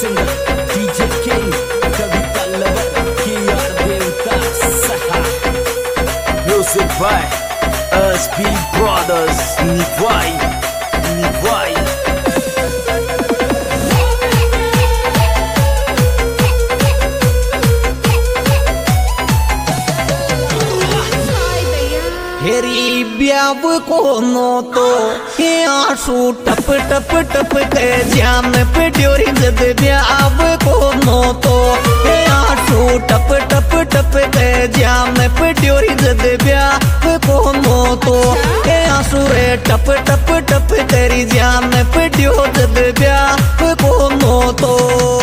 Singer DJ king Kavita lover KR देवता सहा music by SB Brothers निभाई हेरी ब्याव को नो तो हे आंसू टप टप टप के जान पे ड्योरी जद ब्याव को नो तो हे आंसू टप टप टप के जान पे ड्योरी जद ब्याव को नो तो हे आंसू रे टप टप टप तेरी जान पे ड्यो जद ब्याव को नो तो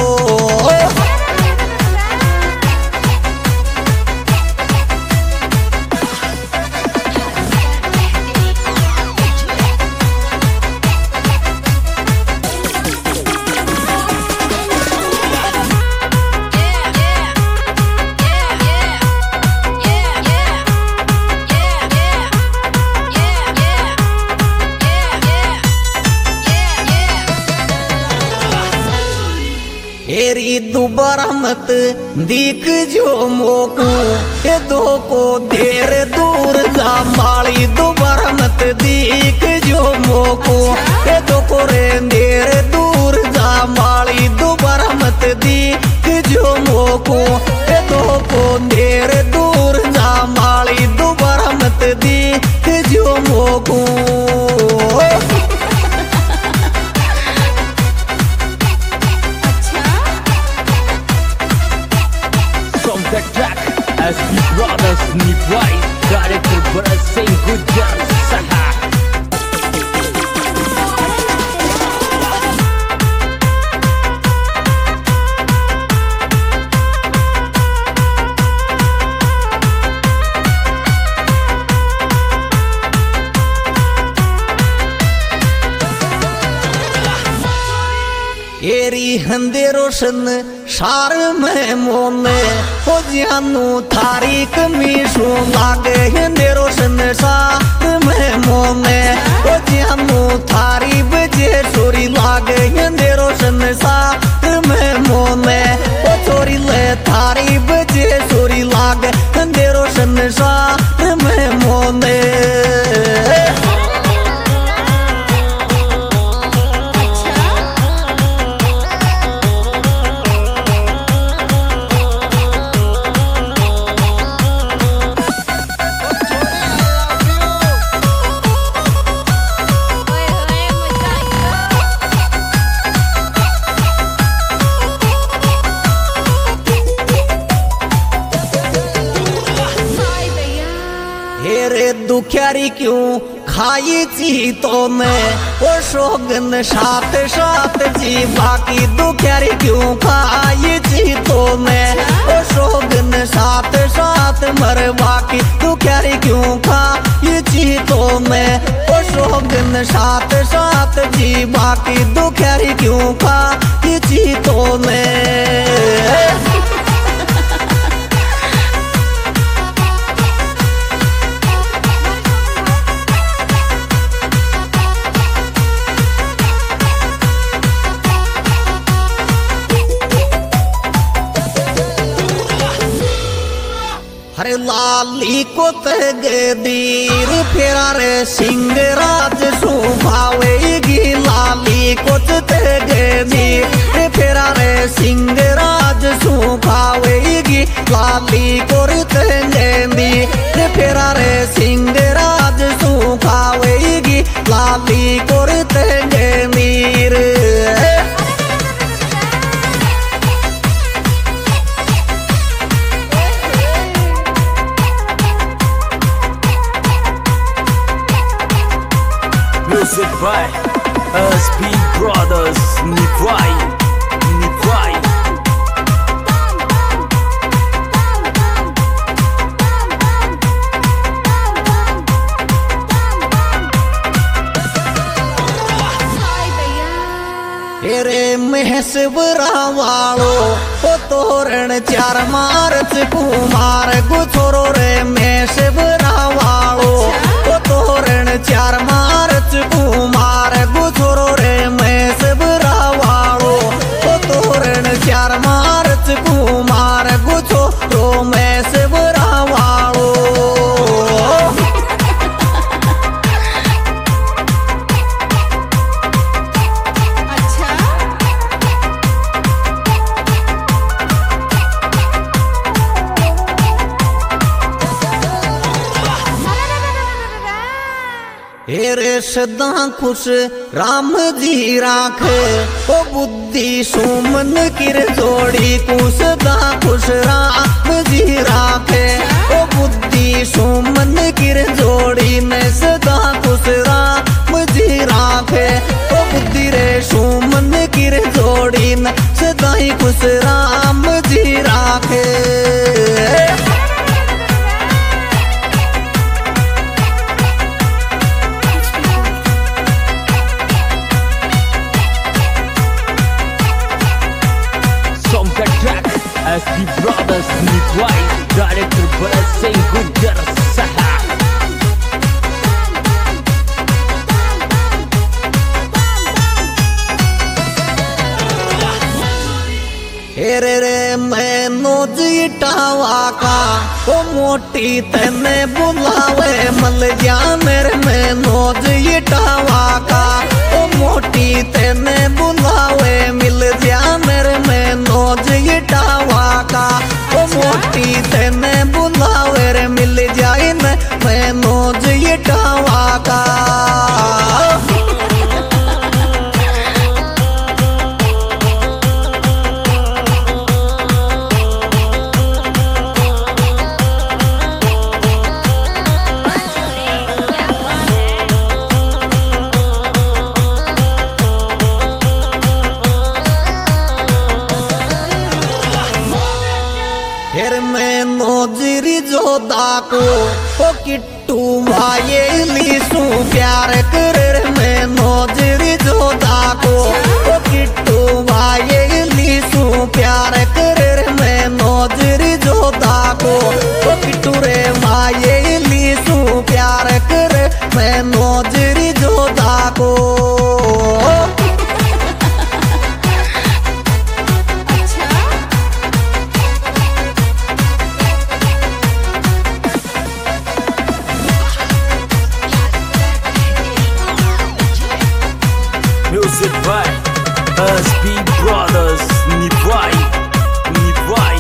हेरी दोबारा मत दिख जो मोकू ये दो को देर दूर जा माली दोबारा मत दिख जो मोकू ये दो को रे देर दूर जा माली दोबारा मत दिख जो मोकू ये दो को देर दूर जा माली दोबारा मत दिख जो मोकू the track SB Brothers निभाई डायरेक्टर भरत सिंह गुज्जर सहा एरी हंदे रोशन सार में मोने हो जानू थारी कमीशू लागे हंदे रोशन सार में मोने हो जानू थारी बजे चोरी लागे हंदे रोशन सार में मोने हो चोरी ले थारी बजे चोरी लागे हंदे रोशन सार में मोने हेरे दुखियारी क्यों खाई चीतों में वो शोगन साथ साथ जी बाकी दुखियारी क्यों खाई चीतों में वो शोगन साथ साथ मर बाकी दुखियारी क्यों खाई चीतों में वो शोगन साथ साथ जी बाकी दुखियारी क्यों खाई चीतों में हरे लाली को तगे दीर फेरा रे सिंह राज सुभावेगी लाली को तगे दीर फेरा रे सिंह राज सुभावेगी लाली को तगे दीर फेरा रे सिंह राज सुभावेगी लाली को तगे दीर म्यूजिक बाय SB Brothers निभाई तेरे महसबरा वालो ओ तोरण चार मार्च कुमार गुछोरो रे महसबरा वालो ओ तोरण चार मार्च कुमार गुछोरो रे महसबरा वालो ओ तोरण सदा खुश राम जी राखे। ओ बुद्धि सुमन किर जोड़ी को सदा खुश राम जी राखे। ओ बुद्धि सुमन किर जोड़ी ने सदा खुश राम जी राखे। ओ बुद्धि रे सुमन किर जोड़ी ने सदा ही खुश राम जी राखे। SB Brothers Nipwai, director Bharat Singh Gujjar Saha. हेरे रे मैनो जीटावा का ओ मोटी तने बुलावे मल जा मेरे मैनो जीटावा का ओ मोटी तने बुलावे मिल जा मेरे मैनो जीटावा का ओ मोटी तने बुलावे रे मिल जाए न मैनो जीटावा का। फिर मैं नोजरी जोदा को ओ किट्टू भाई लीसू प्यार कर। मैं नोजरी जोदा को ओ किट्टू भाई लीसू प्यार कर। मैं नोजरी जोदा को ओ किट्टू रे भाई लीसू प्यार कर। मैं नोजरी जोदा को। Music by SB Brothers Nipwai, Nipwai.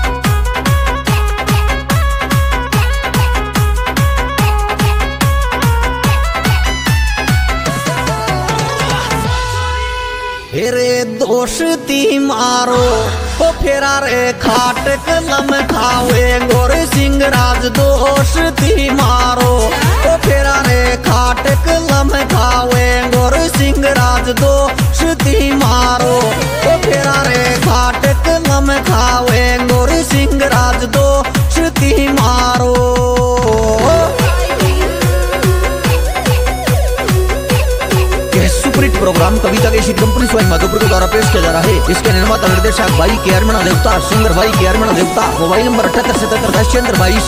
हेरे दोस्ती मारो ओ फेरा रे खाट कलम खावे गोर सिंह राज दोस्ती मारो ओ फेरा रे खाट कलम खावे गोर सिंह राज दोस्ती मारो ओ फेरा रे खाट कलम खावे गोर सिंह राज दोस्ती मारो। सुपरहिट प्रोग्राम कविता के इसी कंपनी स्वयं माधोपुर के द्वारा पेश किया जा रहा है। इसके निर्माता निर्देशक भाई के अरमणा देवता, सिंगर भाई के अरमणा देवता। मोबाइल नंबर 787710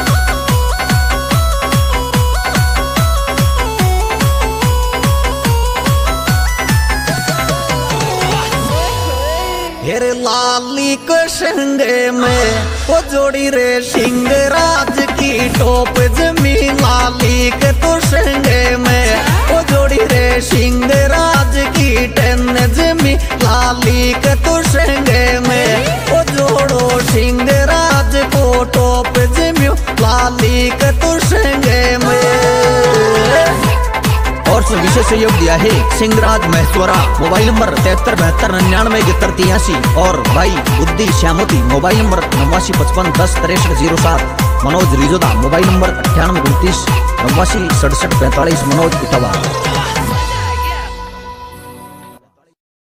हेरे लाली के संगे में वो जोड़ी रे सिंह राज की टोप जमी। लाली के तो संगे में वो जोड़ी रे सिंह राज की टन जमी। लाली के तो संगे में वो जोड़ो सिंह राज को टोप जमी। लाली के तो संगे में। और विशेष सहयोग दिया है सिंहराज महेश्वरा। मोबाइल नंबर 7372997183 और भाई बुद्धि श्यामोती। Mobile number 8955106307। मनोज रिजोदा। Mobile number 9829 896745 Manoj Etawah.